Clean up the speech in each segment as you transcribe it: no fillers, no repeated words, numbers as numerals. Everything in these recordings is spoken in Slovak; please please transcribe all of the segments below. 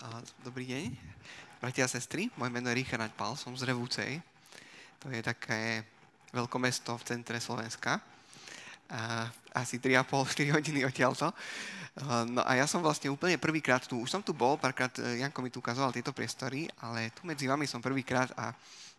Dobrý deň, bratia a sestry. Moje meno je Richard Pál, som z Revúcej. To je také veľkomesto v centre Slovenska. Asi 3,5-4 hodiny odtiaľto. No a ja som vlastne úplne prvýkrát tu. Už som tu bol, párkrát Janko mi tu ukazoval tieto priestory, ale tu medzi vami som prvýkrát a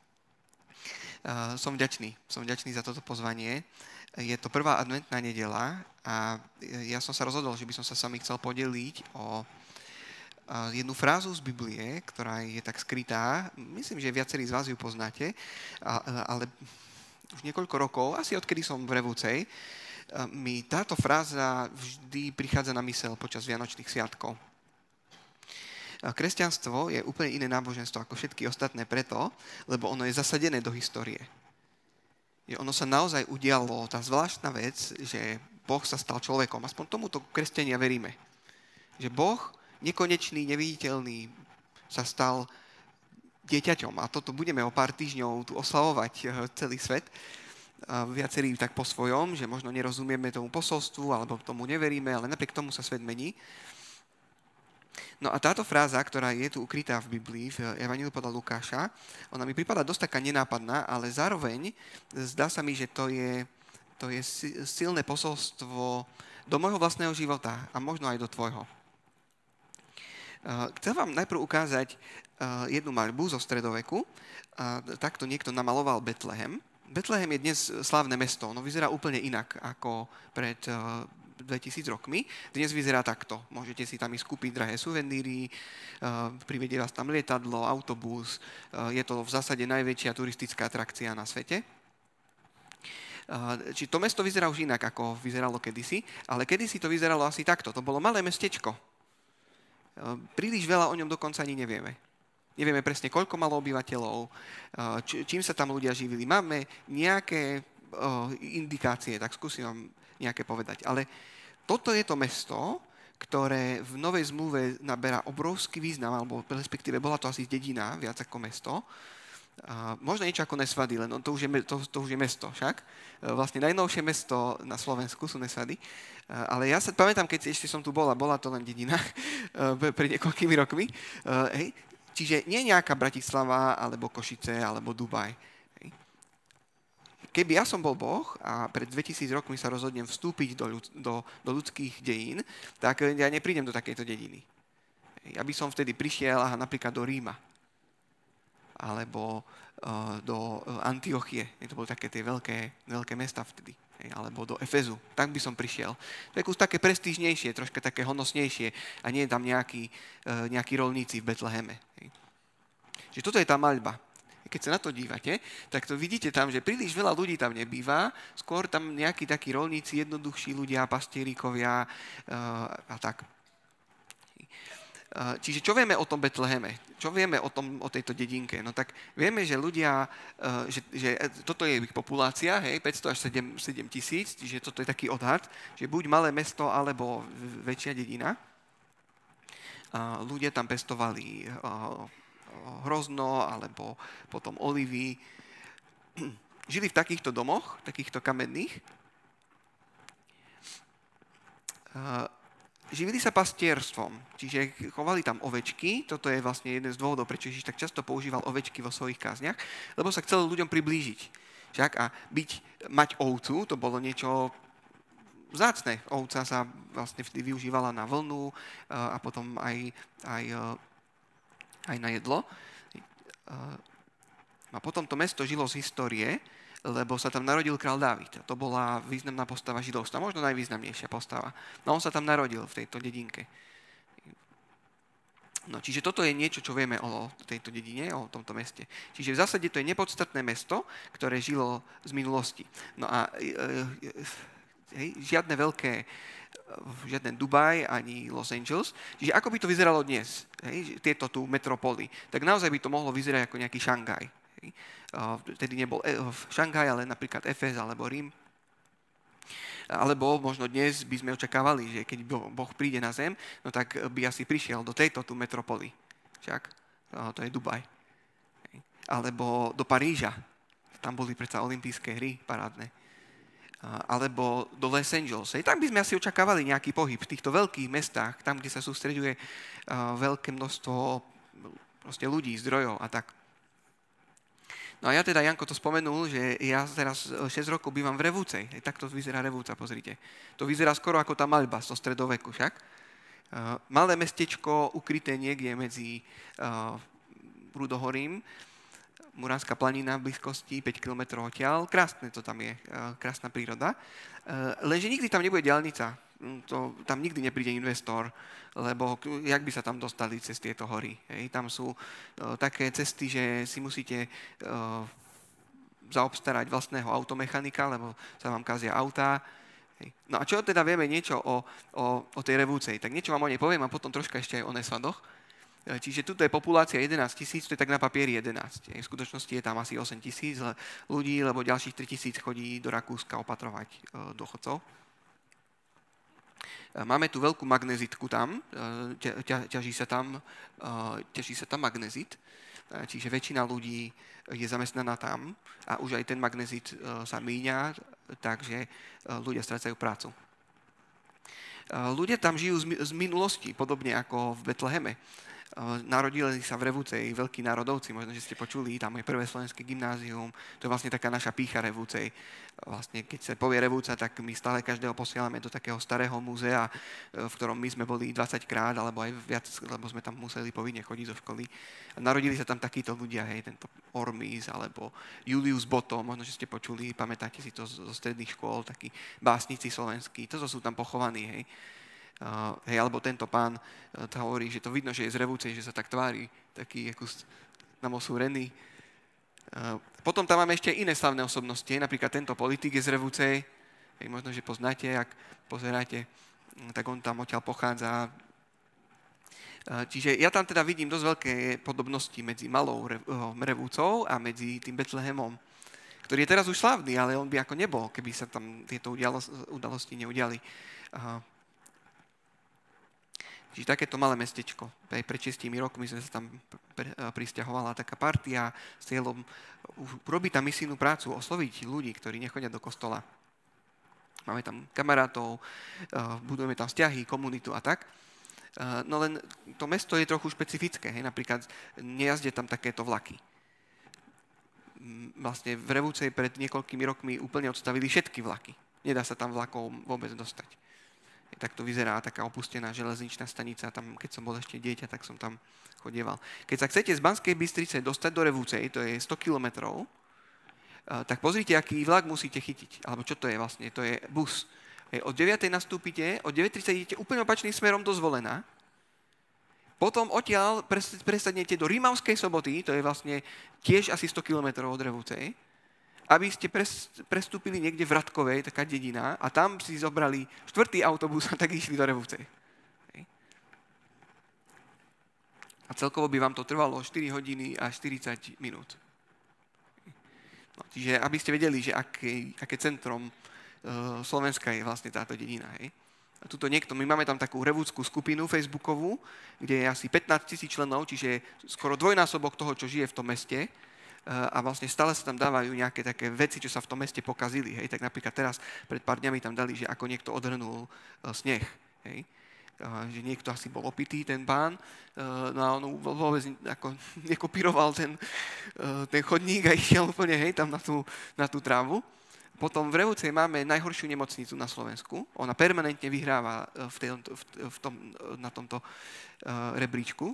som vďačný. Som vďačný za toto pozvanie. Je to prvá adventná nedeľa a ja som sa rozhodol, že by som sa s vami chcel podeliť o jednu frázu z Biblie, ktorá je tak skrytá. Myslím, že viacerí z vás ju poznáte, ale už niekoľko rokov, asi odkedy som v Revúcej, mi táto fráza vždy prichádza na myseľ počas Vianočných sviatkov. Kresťanstvo je úplne iné náboženstvo ako všetky ostatné preto, lebo ono je zasadené do histórie. Ono sa naozaj udialo, tá zvláštna vec, že Boh sa stal človekom. Aspoň tomuto kresťania veríme. Že Boh nekonečný, neviditeľný, sa stal dieťaťom. A toto budeme o pár týždňov tu oslavovať celý svet. Viacerí tak po svojom, že možno nerozumieme tomu posolstvu, alebo tomu neveríme, ale napriek tomu sa svet mení. No a táto fráza, ktorá je tu ukrytá v Biblii, v Evanjeliu podľa Lukáša, ona mi pripadá dosť taká nenápadná, ale zároveň zdá sa mi, že to je silné posolstvo do môjho vlastného života a možno aj do tvojho. Chcem vám najprv ukázať jednu maľbu zo stredoveku. Takto niekto namaloval Betlehem. Betlehem je dnes slávne mesto. Ono vyzerá úplne inak ako pred 2000 rokmi. Dnes vyzerá takto. Môžete si tam ísť kúpiť drahé suveníry, privedie vás tam lietadlo, autobus. Je to v zásade najväčšia turistická atrakcia na svete. Či to mesto vyzerá už inak, ako vyzeralo kedysi, ale kedysi to vyzeralo asi takto. To bolo malé mestečko. Príliš veľa o ňom dokonca ani nevieme. Nevieme presne, koľko malo obyvateľov, čím sa tam ľudia živili. Máme nejaké indikácie, tak skúsim vám nejaké povedať. Ale toto je to mesto, ktoré v Novej zmluve naberá obrovský význam, alebo respektíve bola to asi dedina, viac ako mesto. Možno niečo ako Nesvady, len to už je mesto však. Vlastne najnovšie mesto na Slovensku sú Nesvady. Ale ja sa pamätám, keď ešte som tu bola to len dedina pred niekoľkými rokmi. Čiže nie nejaká Bratislava, alebo Košice, alebo Dubaj. Keby ja som bol Boh a pred 2000 rokmi sa rozhodnem vstúpiť do ľudských dejín, tak ja neprídem do takejto dediny. Ja by som vtedy prišiel napríklad do Ríma alebo do Antiochie. To boli také tie veľké mesta vtedy. Alebo do Efezu. Tak by som prišiel. To je také prestížnejšie, troška také honosnejšie a nie je tam nejakí rolníci v Betleheme. Čiže toto je tá maľba. Keď sa na to dívate, tak to vidíte tam, že príliš veľa ľudí tam nebýva, skôr tam nejakí takí rolníci, jednoduchší ľudia, pastieríkovia a tak. Čiže čo vieme o tom Betleheme? Čo vieme o tejto dedinke? No tak vieme, že ľudia, že toto je ich populácia, 500 až 7 tisíc, čiže toto je taký odhad, že buď malé mesto, alebo väčšia dedina. Ľudia tam pestovali hrozno, alebo potom olivy. Žili v takýchto domoch, takýchto kamenných. Živili sa pastierstvom, čiže chovali tam ovečky. Toto je vlastne jeden z dôvodov, prečo Ježiš tak často používal ovečky vo svojich kázniach, lebo sa chcel ľuďom priblížiť. Však? A mať ovcu, to bolo niečo vzácne. Ovca sa vlastne vždy využívala na vlnu a potom aj na jedlo. A potom to mesto žilo z histórie, lebo sa tam narodil kráľ Dávid. To bola významná postava židovstva, možno najvýznamnejšia postava. No on sa tam narodil v tejto dedinke. No, čiže toto je niečo, čo vieme o tejto dedine, o tomto meste. Čiže v zásade to je nepodstatné mesto, ktoré žilo z minulosti. No a žiadne Dubaj ani Los Angeles. Čiže ako by to vyzeralo dnes, tieto tu metropoly, tak naozaj by to mohlo vyzerať ako nejaký Šangaj. Vtedy nebol Šanghaj, ale napríklad Efez alebo Rím. Alebo možno dnes by sme očakávali, že keď Boh príde na zem, no tak by asi prišiel do tejto tu metropoly. Však to je Dubaj. Alebo do Paríža. Tam boli predsa olympijské hry parádne. alebo do Los Angeles. Tam by sme asi očakávali nejaký pohyb v týchto veľkých mestách, tam, kde sa sústreďuje veľké množstvo proste ľudí, zdrojov a tak. No a ja teda, Janko to spomenul, že ja teraz 6 rokov bývam v Revúcej. Takto vyzerá Revúca, pozrite. To vyzerá skoro ako tá maľba zo stredoveku však. Malé mestečko ukryté niekde medzi Rudohorím, Muránska planina v blízkosti, 5 km odtiaľ. Krásne to tam je, krásna príroda. Lenže nikdy tam nebude diaľnica. Tam nikdy nepríde investor, lebo jak by sa tam dostali cez tieto hory? Tam sú také cesty, že si musíte zaobstarať vlastného automechanika, lebo sa vám kazia autá. No a čo teda vieme niečo o tej Revúcej? Tak niečo vám o nej poviem a potom troška ešte aj o Nesvadoch. Čiže tuto je populácia 11 000, to je tak na papieri 11. V skutočnosti je tam asi 8 000 ľudí, lebo ďalších 3 000 chodí do Rakúska opatrovať dôchodcov. Máme tu veľkú magnezitku tam, ťaží sa tam magnezit, čiže väčšina ľudí je zamestnaná tam a už aj ten magnezit sa míňa, takže ľudia strácajú prácu. Ľudia tam žijú z minulosti, podobne ako v Betleheme. Narodili sa v Revúcej veľkí národovci, možno, že ste počuli, tam je prvé slovenské gymnázium, to je vlastne taká naša pýcha Revúcej. Vlastne, keď sa povie Revúca, tak my stále každého posielame do takého starého múzea, v ktorom my sme boli 20 krát, alebo aj viac, lebo sme tam museli povinne chodiť zo školy. Narodili sa tam takíto ľudia, tento Ormis, alebo Julius Bottom, možno, že ste počuli, pamätáte si to zo stredných škôl, takí básnici slovenskí, to sú tam pochovaní, alebo tento pán hovorí, že to vidno, že je z Revúcej, že sa tak tvári, taký ako namosúrený. Potom tam máme ešte iné slavné osobnosti, napríklad tento politik je z Revúcej, možno, že poznáte, ak pozeráte, tak on tam odtiaľ pochádza. Čiže ja tam teda vidím dosť veľké podobnosti medzi malou Revúcou a medzi tým Betlehemom, ktorý je teraz už slávny, ale on by ako nebol, keby sa tam tieto udalosti neudiali. Čiže takéto malé mestečko. Pred 6 rokmi sme sa tam prisťahovala taká partia s cieľom robiť tam misijnú prácu, osloviť ľudí, ktorí nechodia do kostola. Máme tam kamarátov, budujeme tam vzťahy, komunitu a tak. No len to mesto je trochu špecifické. Napríklad nejazdia tam takéto vlaky. Vlastne v Revúcej pred niekoľkými rokmi úplne odstavili všetky vlaky. Nedá sa tam vlakom vôbec dostať. Tak to vyzerá taká opustená železničná stanica. Tam, keď som bol ešte dieťa, tak som tam chodieval. Keď sa chcete z Banskej Bystrice dostať do Revúcej, to je 100 kilometrov, tak pozrite, aký vlak musíte chytiť. Alebo čo to je vlastne? To je bus. Od 9. nastúpite, od 9.30 idete úplne opačným smerom do Zvolena. Potom odtiaľ presadnete do Rímavskej Soboty, to je vlastne tiež asi 100 kilometrov od Revúcej, aby ste prestúpili niekde v Radkovej, taká dedina, a tam si zobrali 4. autobus a tak išli do Revúcej. A celkovo by vám to trvalo 4 hodiny a 40 minút. No, čiže aby ste vedeli, že aké centrom Slovenska je vlastne táto dedina. A tuto my máme tam takú revúcku skupinu facebookovú, kde je asi 15 000 členov, čiže skoro dvojnásobok toho, čo žije v tom meste. A vlastne stále sa tam dávajú nejaké také veci, čo sa v tom meste pokazili. Tak napríklad teraz pred pár dňami tam dali, že ako niekto odhrnul sneh. Že niekto asi bol opitý, ten pán, no a on vôbec ako nekopíroval ten chodník a išiel úplne tam na tú trávu. Potom v Revúcej máme najhoršiu nemocnicu na Slovensku. Ona permanentne vyhráva na tomto rebríčku.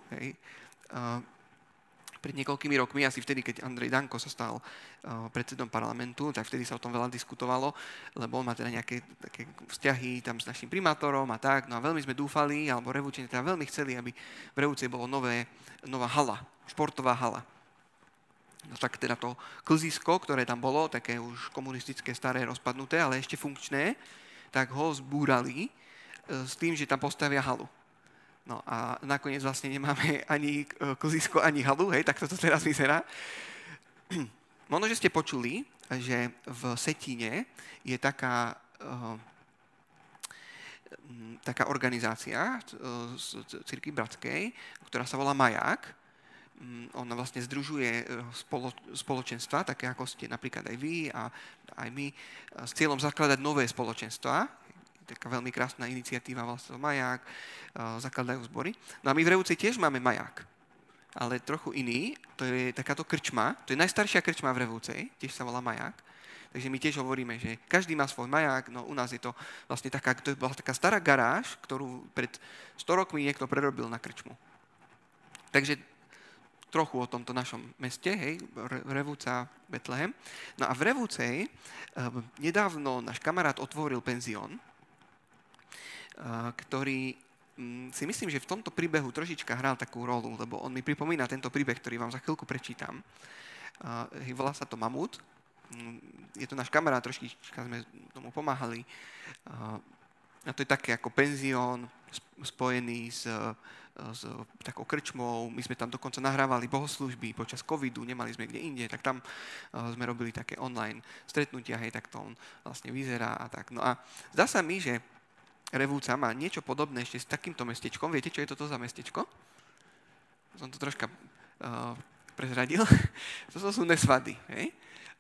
Pred niekoľkými rokmi, asi vtedy, keď Andrej Danko sa stal predsedom parlamentu, tak vtedy sa o tom veľa diskutovalo, lebo on má teda nejaké také vzťahy tam s našim primátorom a tak. No a veľmi sme dúfali, alebo Revúčania teda veľmi chceli, aby v Revúcej bolo nová hala, športová hala. No tak teda to klzisko, ktoré tam bolo, také už komunistické, staré, rozpadnuté, ale ešte funkčné, tak ho zbúrali s tým, že tam postavia halu. No a nakoniec vlastne nemáme ani klzisko, ani halu, tak toto teraz vyzerá. Možno, že ste počuli, že v Setíne je taká organizácia z Cirkvi Bratskej, ktorá sa volá Maják. ona vlastne združuje spoločenstva, také ako ste napríklad aj vy a aj my, s cieľom zakladať nové spoločenstva. Taká veľmi krásna iniciatíva, vlastne Maják, zakladajú zbory. No a my v Revúcej tiež máme Maják, ale trochu iný. To je takáto krčma, to je najstaršia krčma v Revúcej, tiež sa volá Maják. Takže my tiež hovoríme, že každý má svoj maják, no u nás je to vlastne to bola taká stará garáž, ktorú pred 100 rokmi niekto prerobil na krčmu. Takže trochu o tomto našom meste, hej, Revúca, Betlehem. No a v Revúcej nedávno náš kamarát otvoril penzión, ktorý si myslím, že v tomto príbehu trošička hral takú rolu, lebo on mi pripomína tento príbeh, ktorý vám za chvíľku prečítam. Volá sa to Mamút. Je to náš kamarát, trošička sme tomu pomáhali. A to je také ako penzión spojený s takou krčmou. My sme tam dokonca nahrávali bohoslúžby počas covidu, nemali sme kde inde, tak tam sme robili také online stretnutia, hej, tak to on vlastne vyzerá a tak. No a zdá sa mi, že Revúca má niečo podobné ešte s takýmto mestečkom. Viete, čo je toto za mestečko? Som to troška prezradil. Toto sú Nesvady, hej?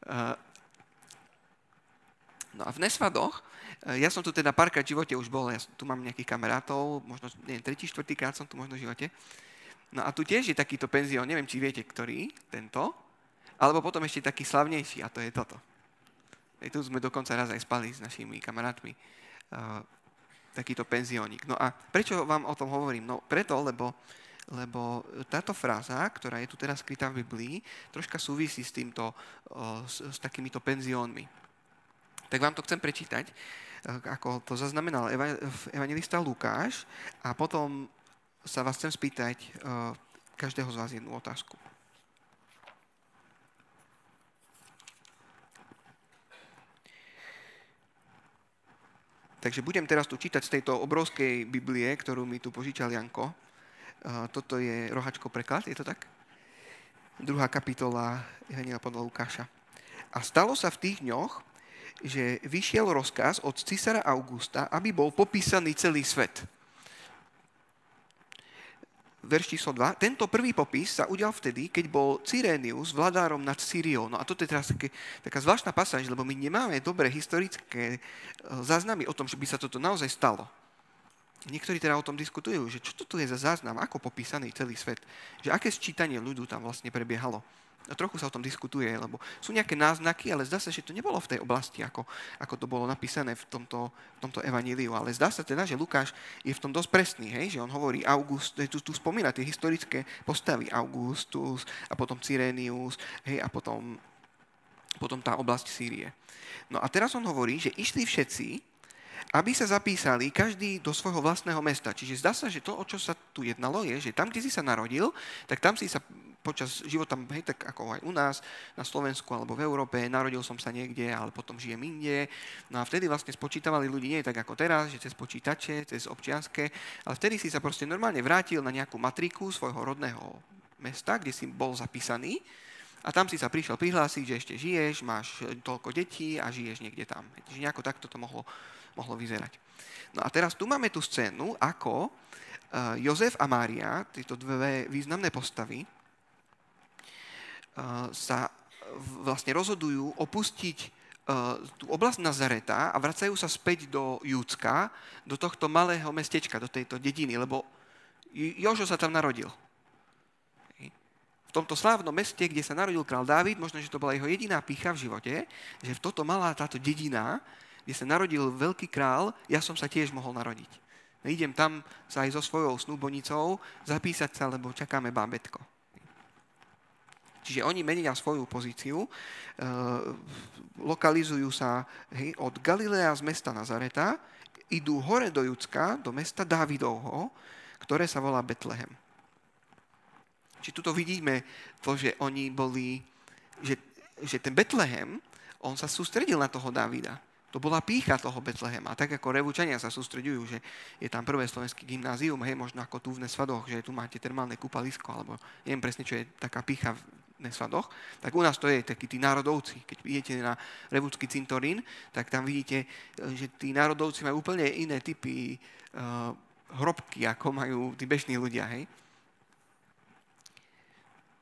No a v Nesvadoch, ja som tu teda párkrát v živote už bol, ja tu mám nejakých kamarátov, možno, neviem, 3., 4. krát som tu možno v živote. No a tu tiež je takýto penzión, neviem, či viete, ktorý, tento, alebo potom ešte taký slavnejší, a to je toto. Tu sme dokonca raz aj spali s našimi kamarátmi. Takýto penziónik. No a prečo vám o tom hovorím? No preto, lebo táto fráza, ktorá je tu teraz skrytá v Biblii, troška súvisí s s takýmito penziónmi. Tak vám to chcem prečítať, ako to zaznamenal evanjelista Lukáš, a potom sa vás chcem spýtať každého z vás jednu otázku. Takže budem teraz tu čítať z tejto obrovskej Biblie, ktorú mi tu požičal Janko. Toto je rohačko preklad, je to tak? 2. kapitola Evanjelia podľa Lukáša. A stalo sa v tých dňoch, že vyšiel rozkaz od cisára Augusta, aby bol popísaný celý svet. Verš číslo 2. Tento prvý popis sa udial vtedy, keď bol Cyrénius vladárom nad Sýriou. No a toto je teraz taká zvláštna pasáž, lebo my nemáme dobré historické záznamy o tom, že by sa toto naozaj stalo. Niektorí teda o tom diskutujú, že čo to je za záznam, ako popísaný celý svet, že aké sčítanie ľudu tam vlastne prebiehalo. A trochu sa o tom diskutuje, lebo sú nejaké náznaky, ale zdá sa, že to nebolo v tej oblasti, ako to bolo napísané v tomto evaníliu. Ale zdá sa teda, že Lukáš je v tom dosť presný, hej? Že on hovorí tu spomína tie historické postavy, Augustus a potom Cyrénius, hej? A potom tá oblasť Sýrie. No a teraz on hovorí, že išli všetci, aby sa zapísali každý do svojho vlastného mesta. Čiže zdá sa, že to, o čo sa tu jednalo, je, že tam, kde si sa narodil, tak tam si sa počas života, hej, tak ako aj u nás, na Slovensku alebo v Európe, narodil som sa niekde, ale potom žijem inde. No a vtedy vlastne spočítavali ľudí nie tak ako teraz, že cez počítače, cez občianske, ale vtedy si sa proste normálne vrátil na nejakú matriku svojho rodného mesta, kde si bol zapísaný, a tam si sa prišiel prihlásiť, že ešte žiješ, máš toľko detí a žiješ niekde tam. Čiže nejako takto to mohlo vyzerať. No a teraz tu máme tú scénu, ako Jozef a Mária, tieto dve významné postavy, sa vlastne rozhodujú opustiť tú oblasť Nazareta a vracajú sa späť do Júdska, do tohto malého mestečka, do tejto dediny, lebo Jožo sa tam narodil. V tomto slávnom meste, kde sa narodil král Dávid, možno, že to bola jeho jediná pýcha v živote, že v toto malá táto dedina, kde sa narodil veľký král, ja som sa tiež mohol narodiť. Idem tam sa aj so svojou snúbenicou zapísať sa, lebo čakáme bábätko. Čiže oni menia svoju pozíciu, lokalizujú sa od Galilea z mesta Nazareta, idú hore do Judska, do mesta Dávidovho, ktoré sa volá Betlehem. Čiže tuto vidíme to, že oni boli, že ten Betlehem, on sa sústredil na toho Dávida. To bola pýcha toho Betlehema. Tak ako Revúčania sa sústreďujú, že je tam prvé slovenské gymnázium, hej, možno ako tu v Nesvadoch, že tu máte termálne kúpalisko, alebo neviem presne, čo je taká pýcha v Nesvadoch, tak u nás to je takí tí národovci. Keď idete na Revúcky cintorín, tak tam vidíte, že tí národovci majú úplne iné typy hrobky, ako majú tí bežní ľudia, hej.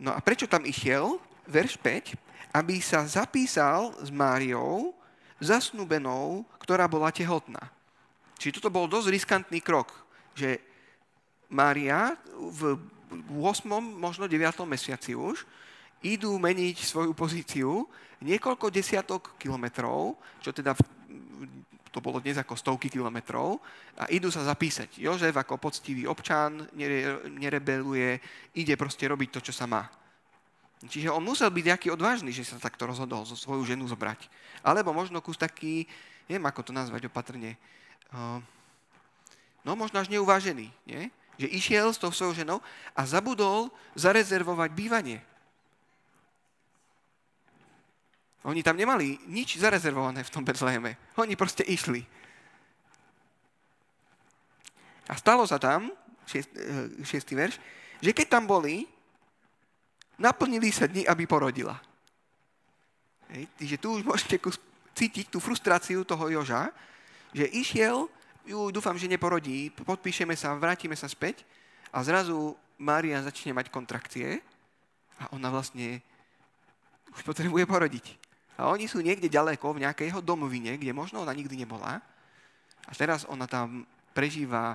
No a prečo tam išiel? Verš 5. Aby sa zapísal s Máriou, zasnúbenou, ktorá bola tehotná. Čiže toto bol dosť riskantný krok, že Mária v 8., možno 9. mesiaci už idú meniť svoju pozíciu niekoľko desiatok kilometrov, čo teda to bolo dnes ako stovky kilometrov, a idú sa zapísať. Jozef ako poctivý občan, nerebeluje, ide proste robiť to, čo sa má. Čiže on musel byť nejaký odvážny, že sa takto rozhodol svoju ženu zobrať. Alebo možno kus taký, neviem ako to nazvať opatrne, no možno až neuvážený, nie? Že išiel s tou svojou ženou a zabudol zarezervovať bývanie. Oni tam nemali nič zarezervované v tom Betleheme. Oni proste išli. A stalo sa tam, 6. verš, že keď tam boli, naplnili sa dni, aby porodila. Čiže tu už môžete cítiť tú frustráciu toho Joža, že išiel, dúfam, že neporodí, podpíšeme sa, vrátime sa späť a zrazu Mária začne mať kontrakcie a ona vlastne už potrebuje porodiť. A oni sú niekde ďaleko, v nejakej jeho domovine, kde možno ona nikdy nebola. A teraz ona tam prežíva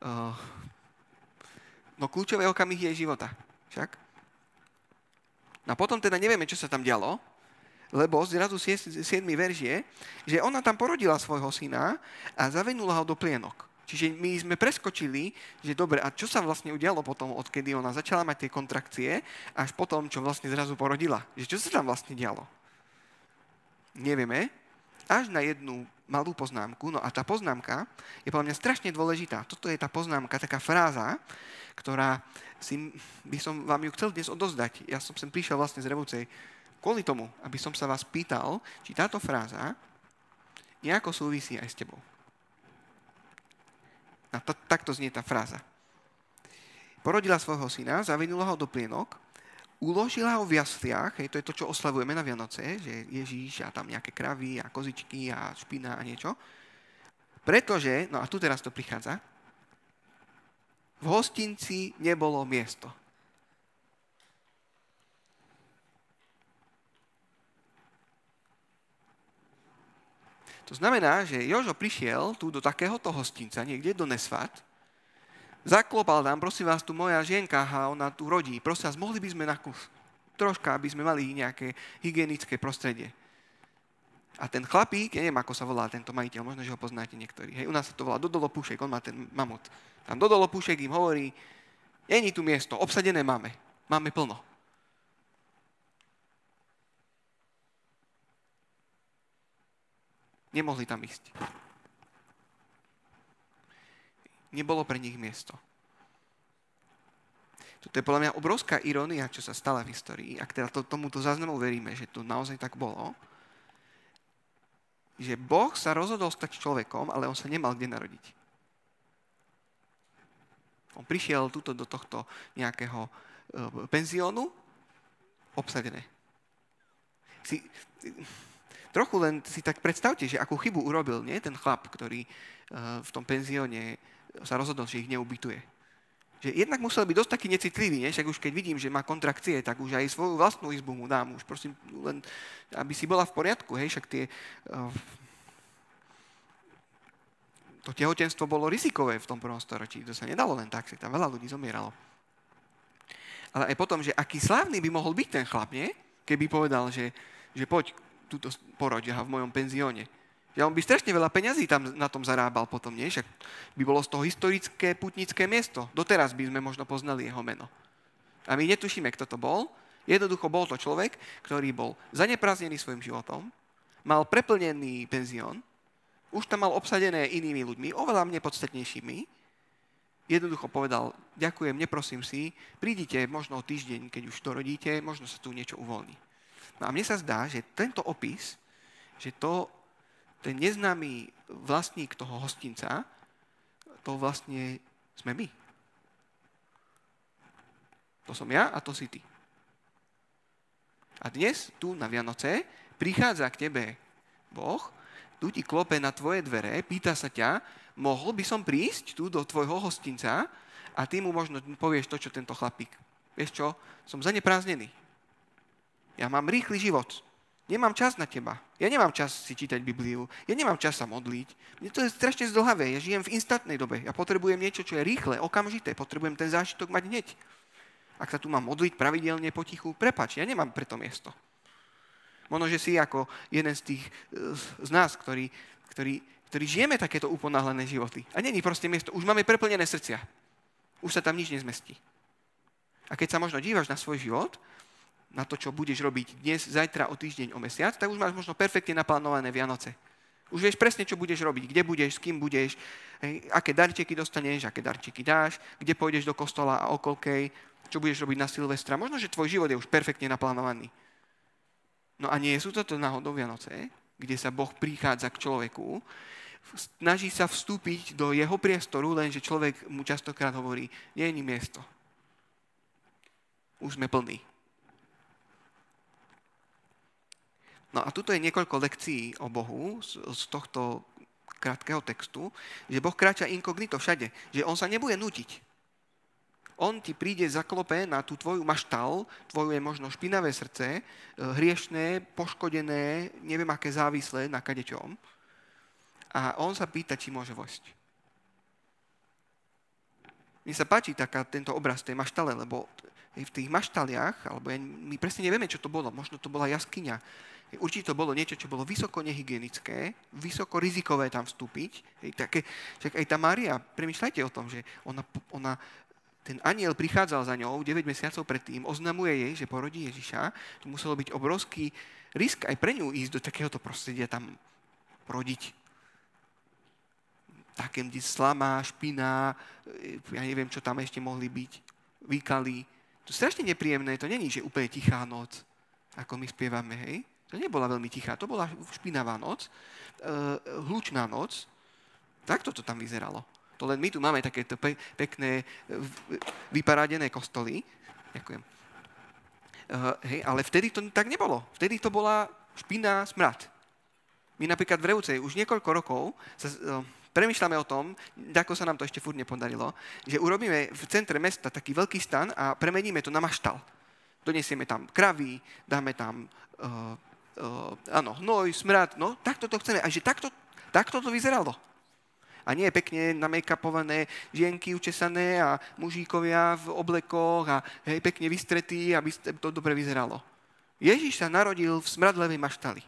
kľúčové okamihy jej života. Však? No a potom teda nevieme, čo sa tam dialo, lebo zrazu 7. verš je, že ona tam porodila svojho syna a zavinula ho do plienok. Čiže my sme preskočili, že dobre, a čo sa vlastne udialo potom, odkedy ona začala mať tie kontrakcie, až potom, čo vlastne zrazu porodila. Že čo sa tam vlastne dialo? Nevieme, až na jednu malú poznámku. No a tá poznámka je podľa mňa strašne dôležitá. Toto je tá poznámka, taká fráza, ktorá by som vám ju chcel dnes odozdať. Ja som sem prišiel vlastne z Revúcej kvôli tomu, aby som sa vás pýtal, či táto fráza nejako súvisí aj s tebou. A takto znie tá fráza. Porodila svojho syna, zavinula ho do plienok, uložila ho v jasliach, to je to, čo oslavujeme na Vianoce, že Ježíš a tam nejaké kravy a kozičky a špina a niečo. Pretože, no a tu teraz to prichádza, v hostinci nebolo miesto. To znamená, že Jožo prišiel tu do takéhoto hostinca, niekde do Nesvat, zaklopal tam, prosím vás, tu moja žienka a ona tu rodí. Prosím vás, mohli by sme na kus troška, aby sme mali nejaké hygienické prostredie. A ten chlapík, ja neviem, ako sa volá tento majiteľ, možno, že ho poznáte niektorí. Hej, u nás sa to volá Dodolo Pušek, on má ten mamut. Tam Dodolo Pušek im hovorí, není tu miesto, obsadené máme. Máme plno. Nemohli tam ísť. Nebolo pre nich miesto. Toto je podľa mňa obrovská irónia, čo sa stala v histórii. Ak teda tomuto záznamu veríme, že to naozaj tak bolo, že Boh sa rozhodol stať človekom, ale on sa nemal kde narodiť. On prišiel tuto do tohto nejakého penziónu obsadené. Trochu len si tak predstavte, že akú chybu urobil, nie? Ten chlap, ktorý v tom penzióne sa rozhodol, že ich neubytuje. Že jednak musel byť dosť taký necitlivý, nie? Však už keď vidím, že má kontrakcie, tak už aj svoju vlastnú izbu mu dám. Už prosím, len aby si bola v poriadku, hej? Však to tehotenstvo bolo rizikové v tom prvom storočí. To sa nedalo len tak, že tam veľa ľudí zomieralo. Ale aj potom, že aký slávny by mohol byť ten chlap, nie? Keby povedal, že poď túto poroď v mojom penzióne. Ja on by strašne veľa peňazí tam na tom zarábal potom, nie? Však by bolo z toho historické putnické miesto. Doteraz by sme možno poznali jeho meno. A my netušíme, kto to bol. Jednoducho bol to človek, ktorý bol zaneprázdnený svojim životom, mal preplnený penzión, už tam mal obsadené inými ľuďmi, oveľa mne podstatnejšími. Jednoducho povedal, ďakujem, neprosím si, prídite možno o týždeň, keď už to rodíte, možno sa tu niečo uvoľní. No a mne sa zdá, že tento opis, že ten neznámy vlastník toho hostinca, to vlastne sme my. To som ja a to si ty. A dnes, tu na Vianoce, prichádza k tebe Boh, tu ti klope na tvoje dvere, pýta sa ťa, mohol by som prísť tu do tvojho hostinca a ty mu možno povieš to, čo tento chlapík vieš čo, som zanepráznený. Ja mám rýchly život. Nemám čas na teba. Ja nemám čas si čítať Bibliu. Ja nemám čas sa modliť. Mne to je strašne zdĺhavé. Ja žijem v instantnej dobe. Ja potrebujem niečo, čo je rýchle, okamžité. Potrebujem ten zážitok mať hneď. Ak sa tu mám modliť pravidelne potichu, prepáč, ja nemám preto miesto. Možno, že si ako jeden z nás, ktorí žijeme takéto uponáhlené životy. A není proste miesto. Už máme preplnené srdcia. Už sa tam nič nezmestí. A keď sa možno dívaš na svoj život, na to, čo budeš robiť dnes, zajtra, o týždeň, o mesiac, tak už máš možno perfektne naplánované Vianoce. Už vieš presne, čo budeš robiť, kde budeš, s kým budeš, aké darčeky dostaneš, aké darčeky dáš, kde pôjdeš do kostola a okolkej, čo budeš robiť na Silvestra. Možno, že tvoj život je už perfektne naplánovaný. No a nie sú toto náhodou Vianoce, kde sa Boh prichádza k človeku, snaží sa vstúpiť do jeho priestoru, lenže človek mu častokrát hovorí, nie je miesto. Už sme plní. No a tuto je niekoľko lekcií o Bohu z tohto krátkeho textu, že Boh kráča inkognito všade, že on sa nebude nútiť. On ti príde, zaklope na tú tvoju maštal, tvoje možno špinavé srdce, hriešné, poškodené, neviem aké závislé na kadečom. A on sa pýta, či môže vojsť. Mne sa páči tento obraz tej maštale, lebo v tých maštaliach, alebo my presne nevieme, čo to bolo, možno to bola jaskyňa. Určite to bolo niečo, čo bolo vysoko nehygienické, vysoko rizikové tam vstúpiť. Však aj tá Mária, premýšľajte o tom, že ten anjel prichádzal za ňou 9 mesiacov predtým, oznamuje jej, že porodí Ježiša. To muselo byť obrovský risk aj pre ňu ísť do takéhoto prostredia tam rodiť. Také slama, špina, ja neviem, čo tam ešte mohli byť, výkaly. To je strašne nepríjemné, to není, že úplne tichá noc, ako my spievame, hej. To nebola veľmi tichá, to bola špinavá noc, hlučná noc. Takto to tam vyzeralo. To len my tu máme takéto pekné, vyparádené kostoly. Ďakujem. Hej, ale vtedy to tak nebolo. Vtedy to bola špina, smrad. My napríklad v Revúcej už niekoľko rokov premýšľame o tom, ako sa nám to ešte furt nepodarilo, že urobíme v centre mesta taký veľký stan a premeníme to na maštal. Donesieme tam kravy, dáme tam hnoj, smrad, no takto to chceme. A že takto to vyzeralo. A nie pekne namakupované žienky učesané a mužíkovia v oblekoch a hej, pekne vystretí, aby to dobre vyzeralo. Ježiš sa narodil v smradlevej maštali.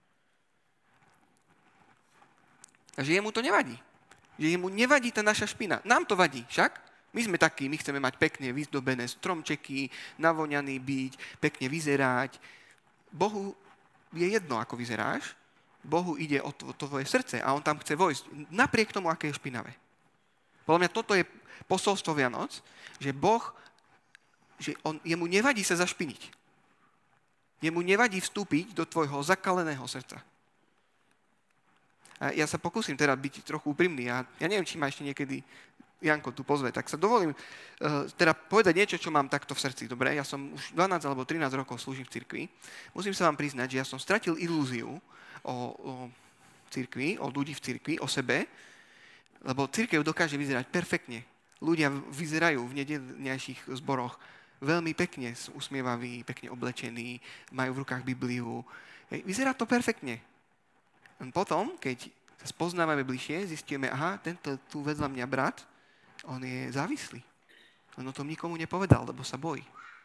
A že jemu to nevadí. Že jemu nevadí tá naša špina. Nám to vadí, však? My sme takí, my chceme mať pekne vyzdobené stromčeky, navoňaný byť, pekne vyzerať. Bohu je jedno, ako vyzeráš. Bohu ide o tvoje srdce a on tam chce vojsť. Napriek tomu, aké je špinavé. Podľa mňa toto je posolstvo Vianoc, že Boh, jemu nevadí sa zašpiniť. Jemu nevadí vstúpiť do tvojho zakaleného srdca. A ja sa pokúsim teda byť trochu úprimný. Ja neviem, či ma ešte niekedy Janko tu pozve, tak sa dovolím teda povedať niečo, čo mám takto v srdci. Dobre, ja som už 12 alebo 13 rokov slúžim v cirkvi. Musím sa vám priznať, že ja som stratil ilúziu o cirkvi, o ľudí v cirkvi, o sebe, lebo cirkev dokáže vyzerať perfektne. Ľudia vyzerajú v nedeľnejších zboroch veľmi pekne, usmievaví, pekne oblečení, majú v rukách Bibliu. Vyzerá to perfektne. Potom, keď sa spoznávame bližšie, zistíme, tento tu vedľa mňa brat, on je závislý. On o tom nikomu nepovedal, lebo sa bojí.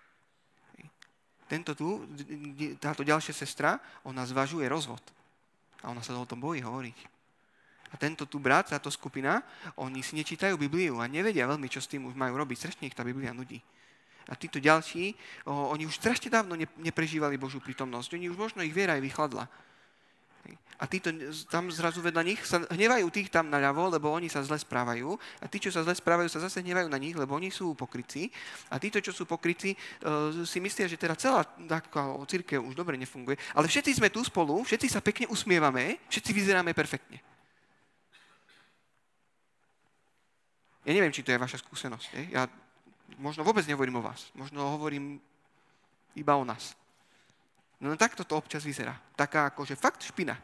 Táto ďalšia sestra, ona zvažuje rozvod. A ona sa o tom bojí hovoriť. A tento tu brat, táto skupina, oni si nečítajú Bibliu a nevedia veľmi, čo s tým už majú robiť. Strašne ich tá Biblia nudí. A títo ďalší, oni už strašne dávno neprežívali Božiu prítomnosť. Oni už možno ich viera aj vychladla. A títo tam zrazu vedľa nich sa hnevajú tých tam naľavo, lebo oni sa zle správajú. A tí, čo sa zle správajú, sa zase hnevajú na nich, lebo oni sú pokrytci. A títo, čo sú pokrytci, si myslia, že teda celá cirkev už dobre nefunguje. Ale všetci sme tu spolu, všetci sa pekne usmievame, všetci vyzeráme perfektne. Ja neviem, či to je vaša skúsenosť. Ja možno vôbec nehovorím o vás. Možno hovorím iba o nás. No takto to občas vyzerá. Taká akože fakt špina.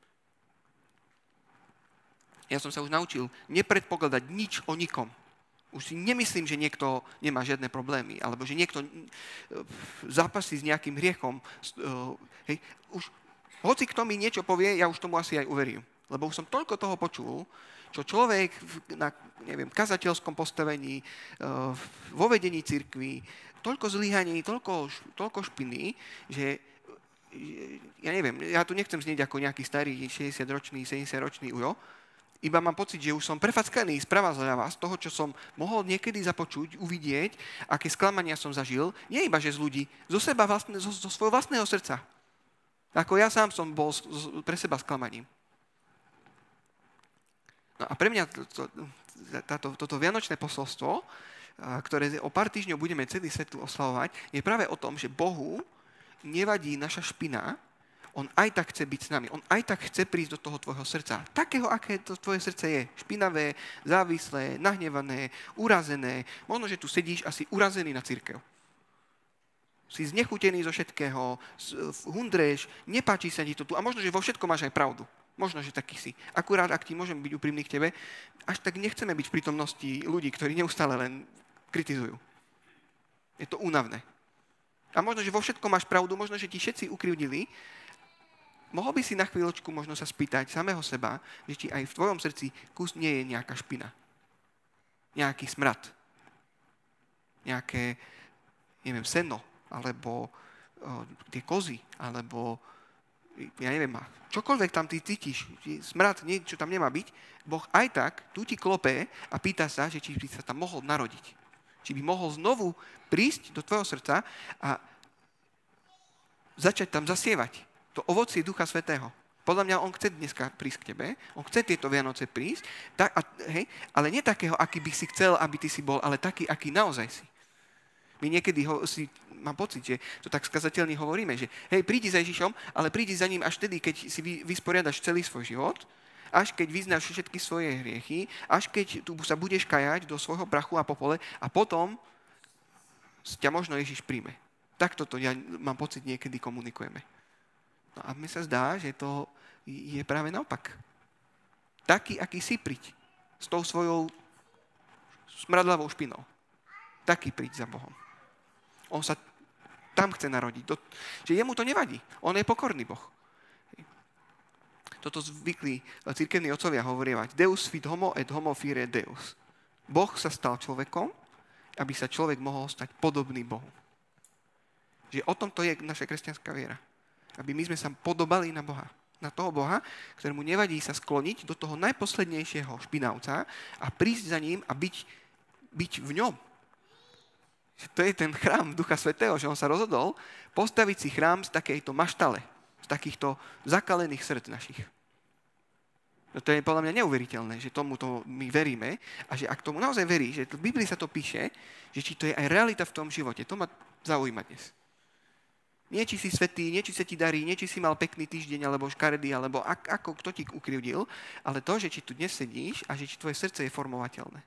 Ja som sa už naučil nepredpokladať nič o nikom. Už si nemyslím, že niekto nemá žiadne problémy, alebo že niekto zápasí s nejakým hriechom. Hej, už hoci kto mi niečo povie, ja už tomu asi aj uverím. Lebo už som toľko toho počul, čo človek na, neviem, kazateľskom postavení, vo vedení cirkvi, toľko zlyhaní, toľko špiny, že ja neviem, ja tu nechcem znieť ako nejaký starý 60-ročný, 70-ročný ujo, iba mám pocit, že už som prefackaný sprava zľava z toho, čo som mohol niekedy započuť, uvidieť, aké sklamania som zažil, nie iba, že z ľudí, zo svojho vlastného srdca. Ako ja sám som bol pre seba sklamaním. No a pre mňa toto vianočné posolstvo, ktoré o pár týždňov budeme celý svet oslavovať, je práve o tom, že Bohu nevadí naša špina, on aj tak chce byť s nami. On aj tak chce prísť do toho tvojho srdca. Takého, aké to tvoje srdce je. Špinavé, závislé, nahnevané, urazené. Možno, že tu sedíš a si urazený na cirkev. Si znechutený zo všetkého, hundreš, nepáči sa ti to tu a možno, že vo všetkom máš aj pravdu. Možno, že taký si. Akurát, ak ti môžem byť úprimný k tebe, až tak nechceme byť v prítomnosti ľudí, ktorí neustále len kritizujú. Je to únavné. A možno, že vo všetkom máš pravdu, možno, že ti všetci ukrivdili. Mohol by si na chvíľočku možno sa spýtať samého seba, že či aj v tvojom srdci kus nie je nejaká špina. Nejaký smrad. Nejaké, neviem, seno, alebo tie kozy, alebo ja neviem, čokoľvek tam ty cítiš, smrad, niečo tam nemá byť, Boh aj tak tu ti klopé a pýta sa, že či by sa tam mohol narodiť. Či by mohol znovu prísť do tvojho srdca a začať tam zasievať to ovocie Ducha Svätého. Podľa mňa on chce dneska prísť k tebe, on chce tieto Vianoce prísť, ale nie takého, aký by si chcel, aby ty si bol, ale taký, aký naozaj si. My niekedy mám pocit, že to tak skazateľne hovoríme, že hej, prídi za Ježišom, ale prídi za ním až vtedy, keď si vysporiadaš celý svoj život, až keď vyznáš všetky svoje hriechy, až keď tu sa budeš kajať do svojho prachu a popole a potom ťa možno Ježiš príjme. Takto to ja mám pocit niekedy komunikujeme. No a mne sa zdá, že to je práve naopak. Taký, aký si príď s tou svojou smradlavou špinou. Taký príď za Bohom. On sa tam chce narodiť. Že jemu to nevadí. On je pokorný Boh. Toto zvykli cirkevní otcovia hovorievať. Deus fit homo et homo fide Deus. Boh sa stal človekom, aby sa človek mohol stať podobný Bohu. Že o tom to je naša kresťanská viera. Aby my sme sa podobali na Boha. Na toho Boha, ktorému nevadí sa skloniť do toho najposlednejšieho špinavca a prísť za ním a byť v ňom. To je ten chrám Ducha Svätého, že on sa rozhodol postaviť si chrám z takejto maštale, z takýchto zakalených srdc našich. No to je podľa mňa neuveriteľné, že tomuto my veríme a že ak tomu naozaj verí, že v Biblii sa to píše, že či to je aj realita v tom živote, to ma zaujíma dnes. Nie, či si svätý, nie, či sa ti darí, nie, či si mal pekný týždeň, alebo škaredý, alebo ako kto ti ukrivdil, ale to, že či tu dnes sedíš a že či tvoje srdce je formovateľné.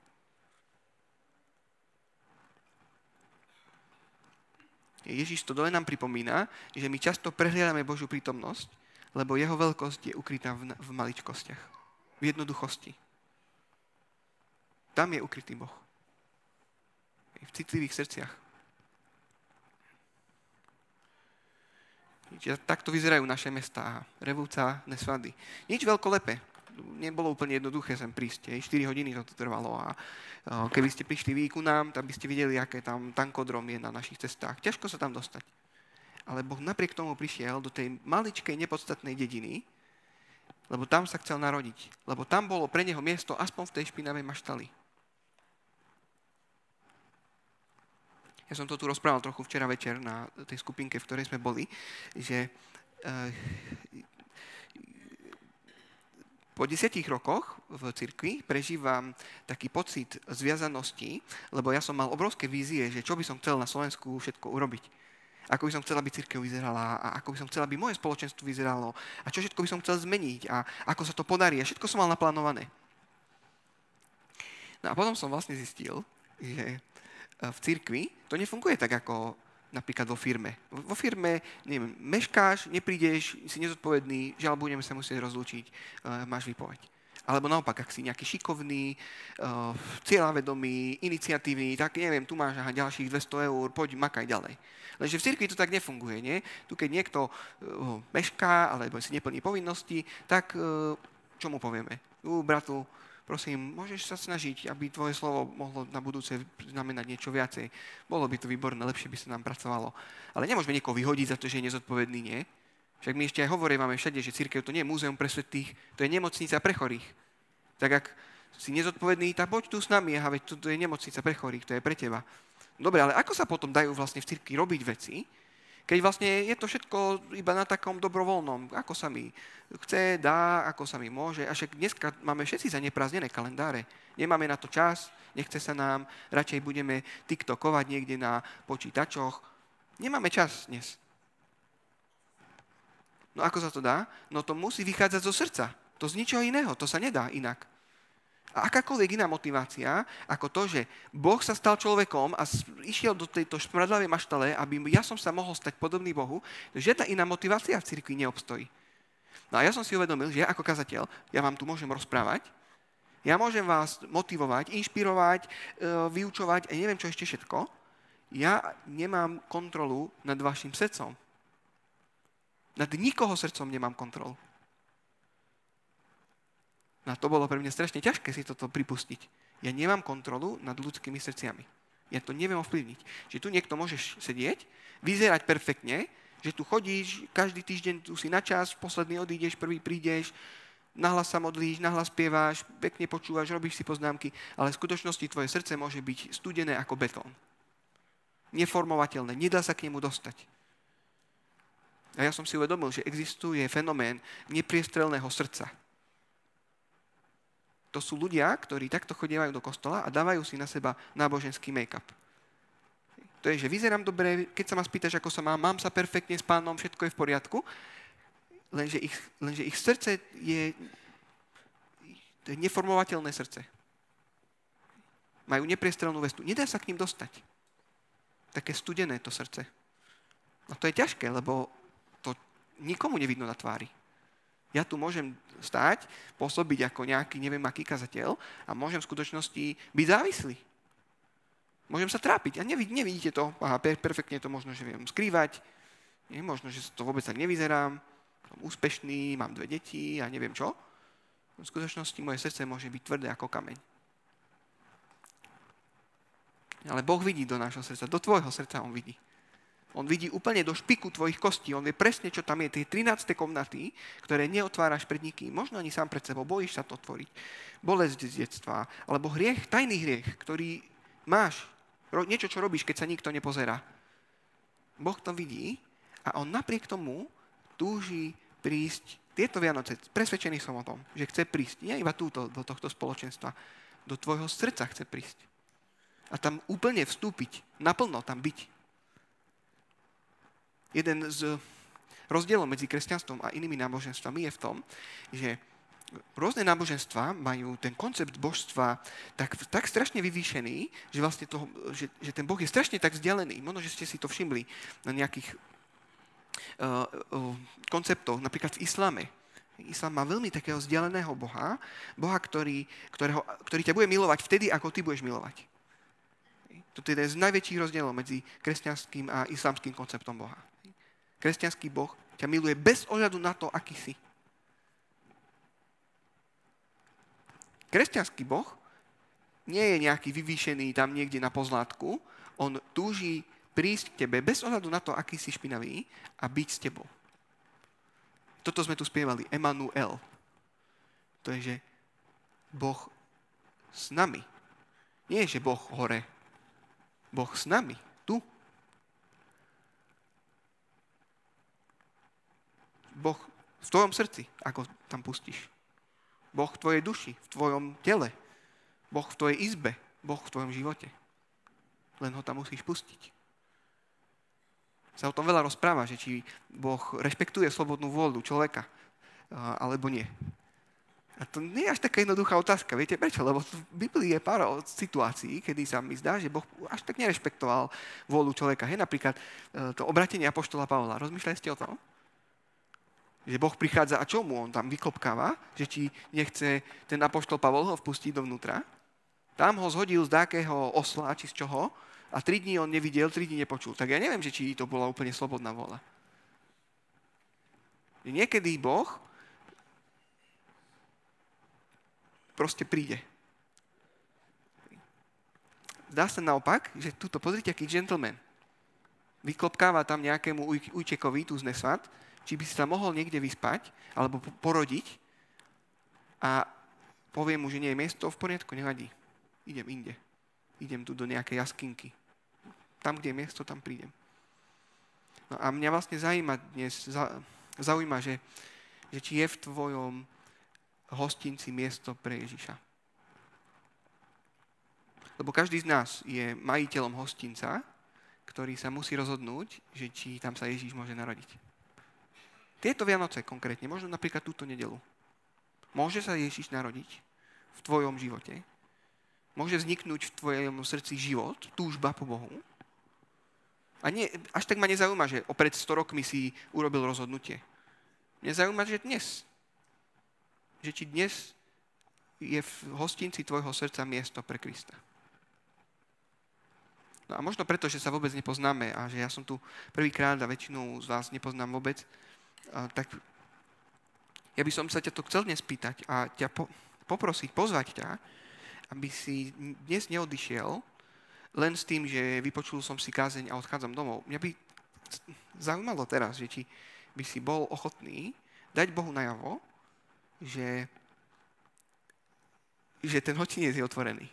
Ježiš to dole nám pripomína, že my často prehliadame Božiu prítomnosť, lebo jeho veľkosť je ukrytá v maličkostiach, v jednoduchosti. Tam je ukrytý Boh. V citlivých srdciach. Takto vyzerajú naše mestá. Revúca, Nesvady. Nič veľkolepé. Nebolo úplne jednoduché sem prísť. 4 hodiny to trvalo a keby ste prišli vy ku nám, tak by ste videli, aké tam tankodrom je na našich cestách. Ťažko sa tam dostať. Ale Boh napriek tomu prišiel do tej maličkej, nepodstatnej dediny, lebo tam sa chcel narodiť. Lebo tam bolo pre neho miesto aspoň v tej špinavej maštali. Ja som to tu rozprával trochu včera večer na tej skupinke, v ktorej sme boli, že po 10 rokoch v cirkvi prežívam taký pocit zviazanosti, lebo ja som mal obrovské vízie, že čo by som chcel na Slovensku všetko urobiť. Ako by som chcel, aby cirkev vyzerala a ako by som chcel, aby moje spoločenstvo vyzeralo a čo všetko by som chcel zmeniť a ako sa to podarí. A všetko som mal naplánované. No a potom som vlastne zistil, že v cirkvi to nefunguje tak, ako napríklad vo firme. Vo firme, neviem, meškáš, neprídeš, si nezodpovedný, žiaľ, budeme sa musieť rozlúčiť, máš výpoveď. Alebo naopak, ak si nejaký šikovný, cieľavedomý, iniciatívny, tak neviem, tu máš ďalších 200 eur, poď makaj ďalej. Lenže v cirkvi to tak nefunguje, nie? Tu keď niekto mešká, alebo si neplní povinnosti, tak čo mu povieme? Bratu, prosím, môžeš sa snažiť, aby tvoje slovo mohlo na budúce znamenať niečo viacej. Bolo by to výborné, lepšie by sa nám pracovalo. Ale nemôžeme niekoho vyhodiť za to, že je nezodpovedný, nie? Však my ešte aj máme všade, že cirkev to nie je múzeum pre svätých, to je nemocnica pre chorých. Tak ak si nezodpovedný, tak poď tu s nami, veď to je nemocnica pre chorých, to je pre teba. Dobre, ale ako sa potom dajú vlastne v cirkvi robiť veci, keď vlastne je to všetko iba na takom dobrovoľnom, ako sa mi chce, dá, ako sa mi môže. A však dneska máme všetci zaneprázdnené kalendáre. Nemáme na to čas, nechce sa nám, radšej budeme tiktokovať niekde na počítačoch. Nemáme čas dnes. No ako sa to dá? No to musí vychádzať zo srdca. To z ničoho iného, to sa nedá inak. A akákoľvek iná motivácia, ako to, že Boh sa stal človekom a išiel do tejto šmradlavej maštale, aby ja som sa mohol stať podobný Bohu, žiadna iná motivácia v cirkvi neobstojí. No a ja som si uvedomil, že ja ako kazateľ, ja vám tu môžem rozprávať, ja môžem vás motivovať, inšpirovať, vyučovať a neviem čo ešte všetko. Ja nemám kontrolu nad vašim srdcom. Nad nikoho srdcom nemám kontrolu. A to bolo pre mňa strašne ťažké si toto pripustiť. Ja nemám kontrolu nad ľudskými srdciami. Ja to neviem ovplyvniť. Že tu niekto môžeš sedieť, vyzerať perfektne, že tu chodíš, každý týždeň tu si na čas, posledný odídeš, prvý prídeš, nahlas sa modlíš, nahlas spievaš, pekne počúvaš, robíš si poznámky, ale v skutočnosti tvoje srdce môže byť studené ako betón. Neformovateľné, nedá sa k nemu dostať. A ja som si uvedomil, že existuje fenomén nepriestrelného srdca. To sú ľudia, ktorí takto chodievajú do kostola a dávajú si na seba náboženský make-up. To je, že vyzerám dobre, keď sa ma spýtaš, ako sa mám sa perfektne s pánom, všetko je v poriadku, lenže ich srdce to je neformovateľné srdce. Majú nepriestrelnú vestu. Nedá sa k ním dostať. Také studené to srdce. A to je ťažké, lebo to nikomu nevidno na tvári. Ja tu môžem stáť, pôsobiť ako nejaký neviem aký kazateľ a môžem v skutočnosti byť závislý. Môžem sa trápiť a nevidíte to. Aha, perfektne to možno, že viem skrývať. Nie, možno, že to vôbec tak nevyzerám. Som úspešný, mám 2 deti a neviem čo. V skutočnosti moje srdce môže byť tvrdé ako kameň. Ale Boh vidí do nášho srdca, do tvojho srdca on vidí. On vidí úplne do špiku tvojich kostí. On vie presne, čo tam je. Tie 13. komnaty, ktoré neotváraš pred nikým. Možno ani sám pred sebou. Bojíš sa to otvoriť. Bolesť z detstva. Alebo hriech, tajný hriech, ktorý máš. Niečo, čo robíš, keď sa nikto nepozerá. Boh to vidí a on napriek tomu túži prísť tieto Vianoce. Presvedčený som o tom, že chce prísť. Nie iba túto, do tohto spoločenstva. Do tvojho srdca chce prísť. A tam úplne vstúpiť. Naplno tam byť. Jeden z rozdielov medzi kresťanstvom a inými náboženstvami je v tom, že rôzne náboženstva majú ten koncept božstva tak strašne vyvýšený, že vlastne že ten Boh je strašne tak vzdialený. Možno, že ste si to všimli na nejakých konceptoch, napríklad v islame. Islám má veľmi takého vzdialeného Boha, ktorý ťa bude milovať vtedy, ako ty budeš milovať. Toto je jeden z najväčších rozdielov medzi kresťanským a islamským konceptom Boha. Kresťanský Boh ťa miluje bez ohľadu na to, aký si. Kresťanský Boh nie je nejaký vyvýšený tam niekde na pozlátku. On túži prísť k tebe bez ohľadu na to, aký si špinavý a byť s tebou. Toto sme tu spievali. Emanuel. To je, že Boh s nami. Nie je, že Boh hore. Boh s nami. Tu. Boh v tvojom srdci, ako tam pustíš. Boh v tvojej duši, v tvojom tele. Boh v tvojej izbe. Boh v tvojom živote. Len ho tam musíš pustiť. Sa o tom veľa rozpráva, že či Boh rešpektuje slobodnú vôľu človeka, alebo nie. A to nie je až taká jednoduchá otázka. Viete prečo? Lebo v Biblii je pár situácií, kedy sa mi zdá, že Boh až tak nerešpektoval vôľu človeka. Je napríklad to obratenie apoštola Pavla. Rozmýšľali ste o tom? Že Boh prichádza a čo mu on tam vyklopkáva? Že či nechce ten apoštol Pavol ho vpustiť dovnútra? Tam ho zhodil z dákého osla, či z čoho, a 3 dní on nevidel, 3 dní nepočul. Tak ja neviem, že či to bola úplne slobodná vôľa. Niekedy Boh proste príde. Zdá sa naopak, že tuto pozrite, aký gentleman. Vyklopkáva tam nejakému ujčekovi tu z Nesvat, či by si sa mohol niekde vyspať, alebo porodiť a povie mu, že nie je miesto, v poriadku, nevadí. Idem inde. Idem tu do nejakej jaskinky. Tam, kde je miesto, tam prídem. No a mňa vlastne zaujíma, že či je v tvojom hostinci miesto pre Ježiša. Lebo každý z nás je majiteľom hostinca, ktorý sa musí rozhodnúť, že či tam sa Ježiš môže narodiť. Tieto Vianoce konkrétne, možno napríklad túto nedeľu. Môže sa Ježiš narodiť v tvojom živote? Môže vzniknúť v tvojom srdci život, túžba po Bohu? A nie, až tak ma nezaujíma, že opred 100 rokmi si urobil rozhodnutie. Mňa zaujíma, že dnes. Že či dnes je v hostinci tvojho srdca miesto pre Krista. No a možno preto, že sa vôbec nepoznáme a že ja som tu prvýkrát a väčšinu z vás nepoznám vôbec, tak ja by som sa ťa to chcel dnes spýtať a ťa poprosiť, pozvať ťa, aby si dnes neodišiel len s tým, že vypočul som si kázeň a odchádzam domov. Mňa by zaujímalo teraz, že či by si bol ochotný dať Bohu najavo, že ten hostinec je otvorený.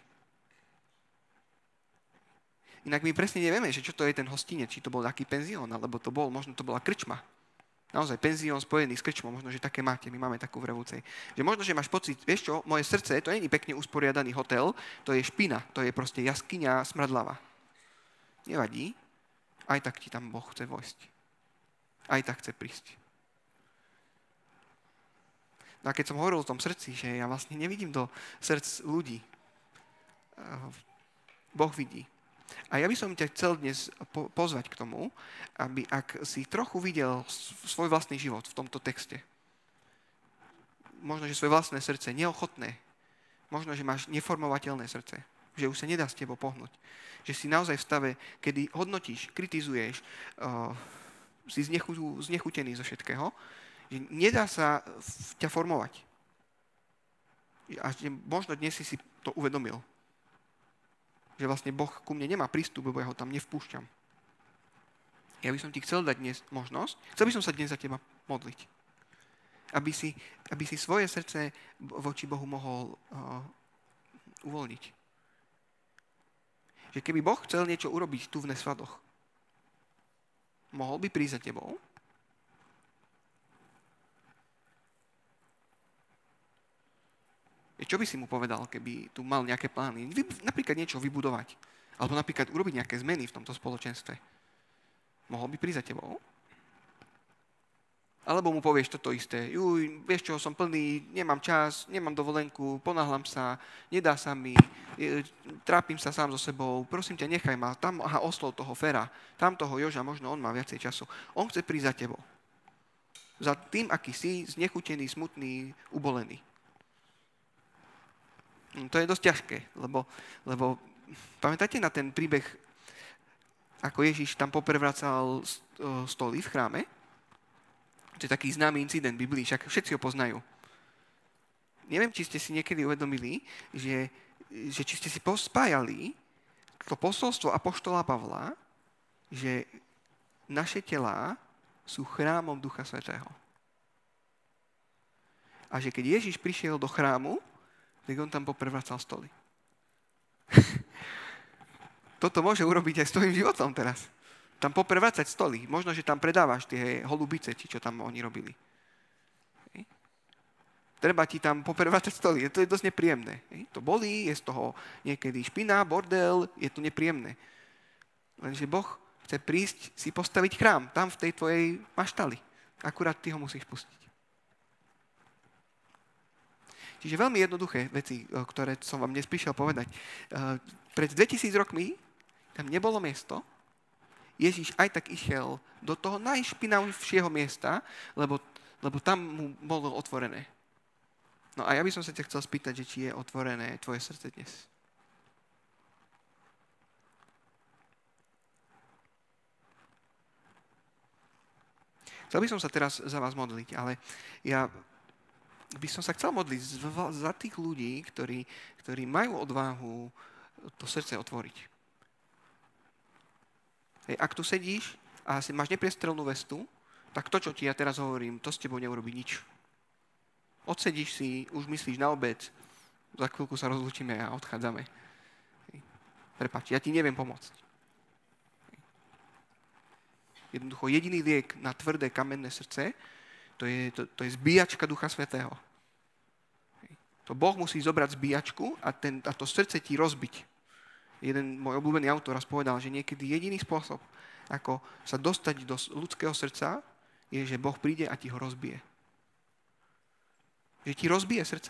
Inak my presne nevieme, že čo to je ten hostinec, či to bol taký penzión, alebo možno to bola krčma. Naozaj, penzión spojený s krčmou, možno, že také máte, my máme takú v Revúcej. Že možno, že máš pocit, vieš čo, moje srdce, to nie je pekne usporiadaný hotel, to je špina, to je proste jaskyňa smradlava. Nevadí, aj tak ti tam Boh chce vojsť. Aj tak chce prísť. No a keď som hovoril o tom srdci, že ja vlastne nevidím do srdc ľudí, Boh vidí. A ja by som ťa chcel dnes pozvať k tomu, aby ak si trochu videl svoj vlastný život v tomto texte, možno, že svoje vlastné srdce neochotné, možno, že máš neformovateľné srdce, že už sa nedá s tebou pohnúť, že si naozaj v stave, kedy hodnotíš, kritizuješ, si znechutený zo všetkého, že nedá sa ťa formovať. A že možno dnes si to uvedomil. Že vlastne Boh ku mne nemá prístup, lebo ja ho tam nevpúšťam. Ja by som ti chcel dať dnes možnosť, chcel by som sa dnes za teba modliť. Aby si svoje srdce voči Bohu mohol uvoľniť. Že keby Boh chcel niečo urobiť tu v Nesvadoch, mohol by prísť za tebou? Čo by si mu povedal, keby tu mal nejaké plány? Napríklad niečo vybudovať. Alebo napríklad urobiť nejaké zmeny v tomto spoločenstve. Mohol by prísť za tebou? Alebo mu povieš toto isté. Vieš čo, som plný, nemám čas, nemám dovolenku, ponáhľam sa, nedá sa mi, trápim sa sám so sebou, prosím ťa, nechaj ma. Tam oslov toho Fera, tam toho Joža, možno on má viacej času. On chce prísť za tebou. Za tým, aký si, znechutený, smutný, ubolený. To je dosť ťažké, lebo pamätáte na ten príbeh, ako Ježiš tam poprevracal stoly v chráme? To je taký známy incident v Biblii, však všetci ho poznajú. Neviem, či ste si niekedy uvedomili, že či ste si pospájali to posolstvo apoštola Pavla, že naše telá sú chrámom Ducha Svätého. A že keď Ježiš prišiel do chrámu, tak on tam poprevracal stoly. Toto môže urobiť aj s tvojim životom teraz. Tam poprevrácať stoly. Možno, že tam predávaš tie holubice, či čo tam oni robili. Treba ti tam poprevrácať stoly. To je dosť nepríjemné. To bolí, je z toho niekedy špina, bordel, je to nepríjemné. Lenže Boh chce prísť si postaviť chrám. Tam v tej tvojej maštali. Akurát ty ho musíš pustiť. Čiže veľmi jednoduché veci, ktoré som vám dnes prišiel povedať. Pred 2000 rokmi tam nebolo miesto. Ježiš aj tak išiel do toho najšpinavšieho miesta, lebo lebo tam mu bolo otvorené. No a ja by som sa ťa chcel spýtať, že či je otvorené tvoje srdce dnes. Chcel by som sa teraz za vás modliť, ale ja by som sa chcel modliť za tých ľudí, ktorí majú odvahu to srdce otvoriť. Hej, ak tu sedíš a máš nepriestrelnú vestu, tak to, čo ti ja teraz hovorím, to s tebou neurobí nič. Odsedíš si, už myslíš na obed, za chvíľku sa rozlúčime a odchádzame. Prepáč, ja ti neviem pomôcť. Jednoducho jediný liek na tvrdé kamenné srdce, to je zbíjačka Ducha Svätého. To Boh musí zobrať zbíjačku a to srdce ti rozbiť. Jeden môj obľúbený autor raz povedal, že niekedy jediný spôsob, ako sa dostať do ľudského srdca, je, že Boh príde a ti ho rozbije. Že ti rozbije srdce.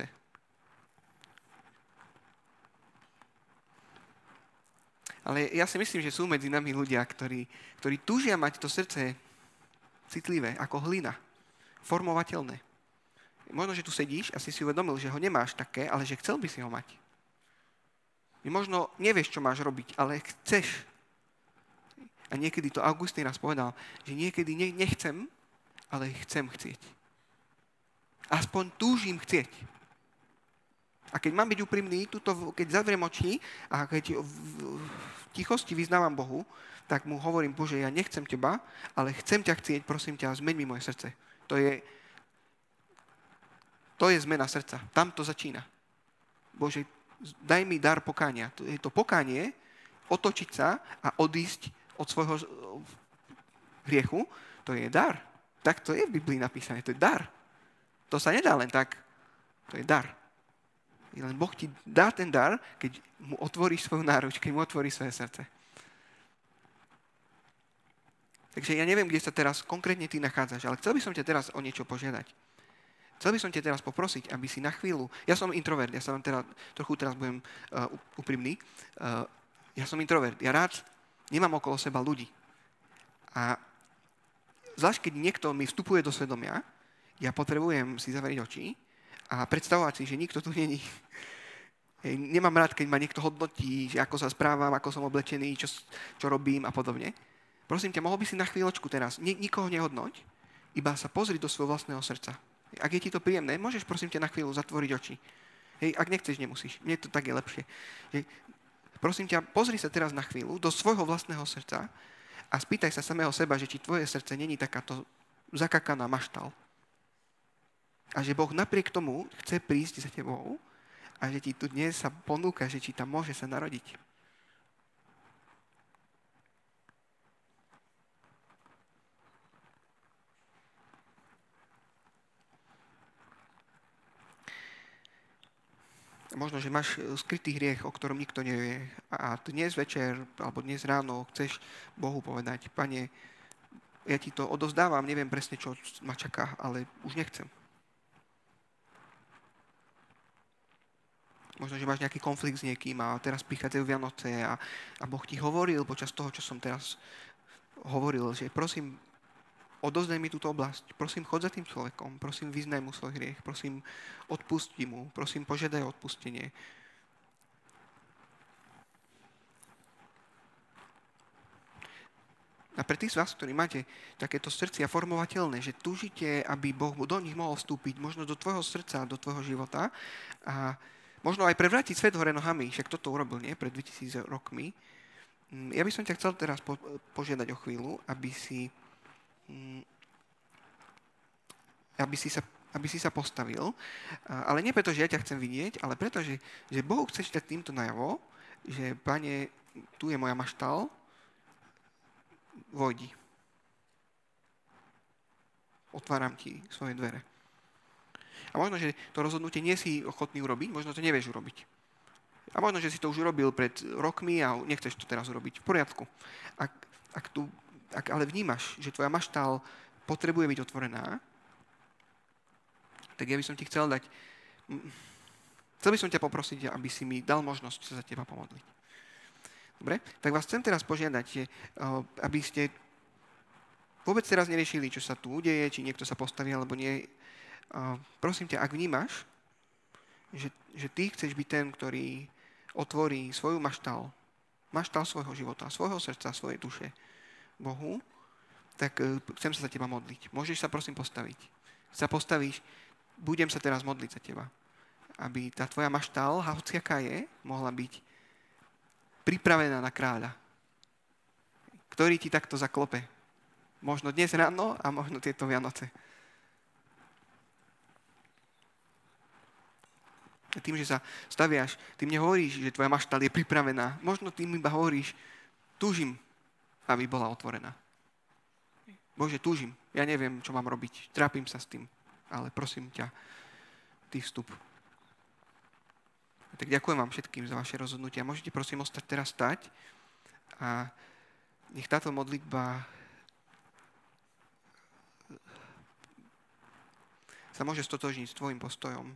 Ale ja si myslím, že sú medzi nami ľudia, ktorí túžia mať to srdce citlivé, ako hlina, formovateľné. Možno, že tu sedíš a si uvedomil, že ho nemáš také, ale že chcel by si ho mať. Možno nevieš, čo máš robiť, ale chceš. A niekedy to Augustín raz povedal, že niekedy nechcem, ale chcem chcieť. Aspoň túžim chcieť. A keď mám byť úprimný, keď zavriem oči a keď v tichosti vyznávam Bohu, tak mu hovorím, Bože, ja nechcem teba, ale chcem ťa chcieť, prosím ťa, zmeň mi moje srdce. To je zmena srdca. Tam to začína. Bože, daj mi dar pokánia. Je to pokánie, otočiť sa a odísť od svojho hriechu. To je dar. Tak to je v Biblii napísané. To je dar. To sa nedá len tak. To je dar. Len Boh ti dá ten dar, keď mu otvoríš svoju náruč, keď mu otvoríš svoje srdce. Takže ja neviem, kde sa teraz konkrétne ty nachádzaš, ale chcel by som ťa teraz o niečo požiadať. Chcel by som ťa teraz poprosiť, aby si na chvíľu... Ja som introvert, ja sa vám trochu teraz budem úprimný. Ja som introvert, ja rád nemám okolo seba ľudí. A zvlášť, keď niekto mi vstupuje do svedomia, ja potrebujem si zaveriť oči a predstavovať si, že nikto tu není. Nemám rád, keď ma niekto hodnotí, že ako sa správam, ako som oblečený, čo robím a podobne. Prosím ťa, mohol by si na chvíľočku teraz nikoho nehodnoť, iba sa pozri do svojho vlastného srdca. Ak je ti to príjemné, môžeš prosím ťa na chvíľu zatvoriť oči. Ak nechceš, nemusíš. Mne to tak je lepšie. Prosím ťa, pozri sa teraz na chvíľu do svojho vlastného srdca a spýtaj sa samého seba, že či tvoje srdce není takáto zakakaná maštal. A že Boh napriek tomu chce prísť za tebou a že ti tu dnes sa ponúka, že či tam môže sa narodiť. Možno, že máš skrytý hriech, o ktorom nikto nevie. A dnes večer alebo dnes ráno chceš Bohu povedať, Pane, ja ti to odovzdávam, neviem presne, čo ma čaká, ale už nechcem. Možno, že máš nejaký konflikt s niekým a teraz prichádzajú Vianoce a Boh ti hovoril počas toho, čo som teraz hovoril, že prosím, odovzdaj mi túto oblasť, prosím, chod za tým človekom, prosím, vyznaj mu svoj hriech, prosím, odpusti mu, prosím, požiadaj o odpustenie. A pre tých z vás, ktorí máte takéto srdcia formovateľné, že túžite, aby Boh do nich mohol vstúpiť, možno do tvojho srdca, do tvojho života a možno aj prevrátiť svet hore nohami, však toto urobil, nie? Pred 2000 rokmi. Ja by som ťa chcel teraz požiadať o chvíľu, aby si sa postavil, ale nie preto, že ja ťa chcem vidieť, ale preto, že Boh chce dať týmto najavo, že Pane, tu je moja maštal, vojdi. Otváram ti svoje dvere. A možno, že to rozhodnutie nie si ochotný urobiť, možno to nevieš urobiť. A možno, že si to už urobil pred rokmi a nechceš to teraz urobiť. V poriadku. Ak ale vnímaš, že tvoja maštál potrebuje byť otvorená, tak ja by som ti chcel by som ťa poprosiť, aby si mi dal možnosť sa za teba pomodliť. Dobre? Tak vás chcem teraz požiadať, aby ste vôbec teraz neriešili, čo sa tu udeje, či niekto sa postaví alebo nie. Prosím ťa, ak vnímaš, že ty chceš byť ten, ktorý otvorí svoju maštal svojho života, svojho srdca, svojej duše Bohu, tak chcem sa za teba modliť. Môžeš sa prosím postaviť. Keď sa postavíš, budem sa teraz modliť za teba. Aby tá tvoja maštal, hociaká je, mohla byť pripravená na kráľa, ktorý ti takto zaklope. Možno dnes ráno a možno tieto Vianoce. Tým, že sa staviaš, tým nehovoríš, že tvoja maštal je pripravená. Možno tým iba hovoríš, túžim, aby bola otvorená. Bože, túžim. Ja neviem, čo mám robiť. Trápim sa s tým. Ale prosím ťa, ty vstup. Tak ďakujem vám všetkým za vaše rozhodnutia. Môžete prosím ostať teraz stať a nech táto modlitba sa môže stotožniť s tvojim postojom.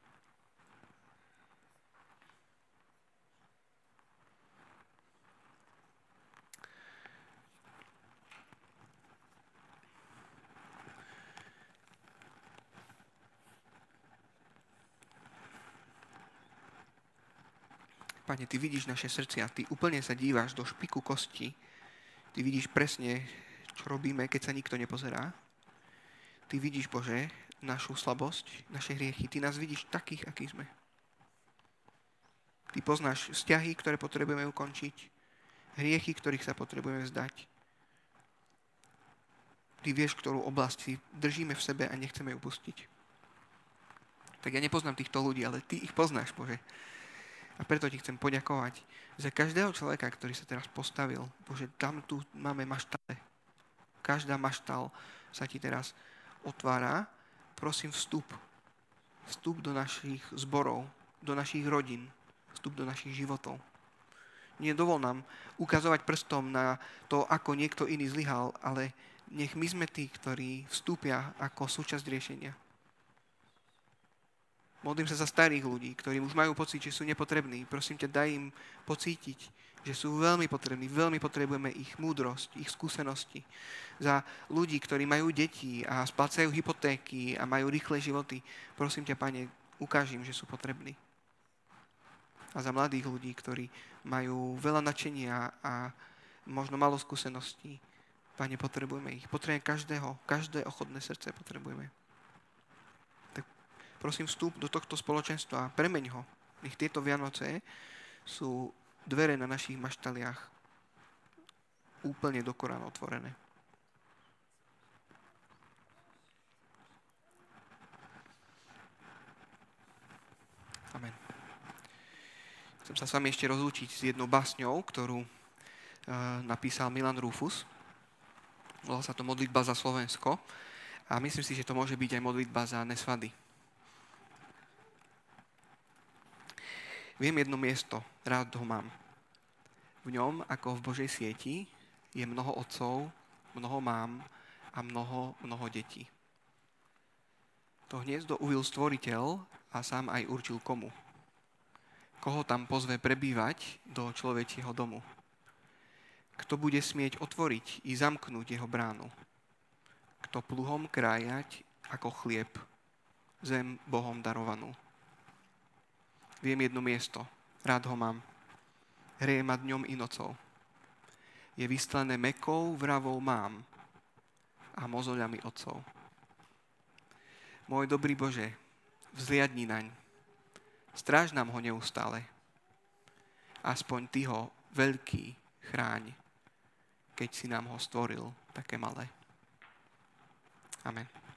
Pane, ty vidíš naše srdcia, ty úplne sa díváš do špiku kosti. Ty vidíš presne, čo robíme, keď sa nikto nepozerá. Ty vidíš, Bože, našu slabosť, naše hriechy. Ty nás vidíš takých, akí sme. Ty poznáš vzťahy, ktoré potrebujeme ukončiť, hriechy, ktorých sa potrebujeme vzdať. Ty vieš, ktorú oblasť si držíme v sebe a nechceme ju pustiť. Tak ja nepoznám týchto ľudí, ale ty ich poznáš, Bože. A preto ti chcem poďakovať za každého človeka, ktorý sa teraz postavil. Bože, tam tu máme maštale. Každá maštal sa ti teraz otvára. Prosím, vstup. Vstup do našich zborov, do našich rodín, vstup do našich životov. Nedovol nám ukazovať prstom na to, ako niekto iný zlyhal, ale nech my sme tí, ktorí vstúpia ako súčasť riešenia. Modlím sa za starých ľudí, ktorí už majú pocit, že sú nepotrební. Prosím ťa, daj im pocítiť, že sú veľmi potrební. Veľmi potrebujeme ich múdrosť, ich skúsenosti. Za ľudí, ktorí majú deti a splácajú hypotéky a majú rýchle životy. Prosím ťa, Pane, ukáž im, že sú potrební. A za mladých ľudí, ktorí majú veľa nadšenia a možno málo skúseností. Pane, potrebujeme ich. Potrebujeme každé ochotné srdce potrebujeme. Prosím, vstup do tohto spoločenstva a premeň ho. Nech tieto Vianoce sú dvere na našich maštaliach úplne do Koránu otvorené. Amen. Chcem sa s vami ešte rozlúčiť s jednou básňou, ktorú napísal Milan Rufus. Volá sa to Modlitba za Slovensko a myslím si, že to môže byť aj modlitba za nesvady. Viem jedno miesto, rád ho mám. V ňom, ako v Božej sieti, je mnoho otcov, mnoho mám a mnoho detí. To hniezdo uvil Stvoriteľ a sám aj určil komu. Koho tam pozve prebývať do človečieho domu. Kto bude smieť otvoriť i zamknúť jeho bránu. Kto pluhom krájať ako chlieb, zem Bohom darovanú. Viem jedno miesto, rád ho mám. Hreje ma dňom i nocou. Je vystlané mäkkou vravou mám a mozoľami otcov. Môj dobrý Bože, vzliadni naň. Stráž nám ho neustále. Aspoň ty ho veľký chráň, keď si nám ho stvoril také malé. Amen.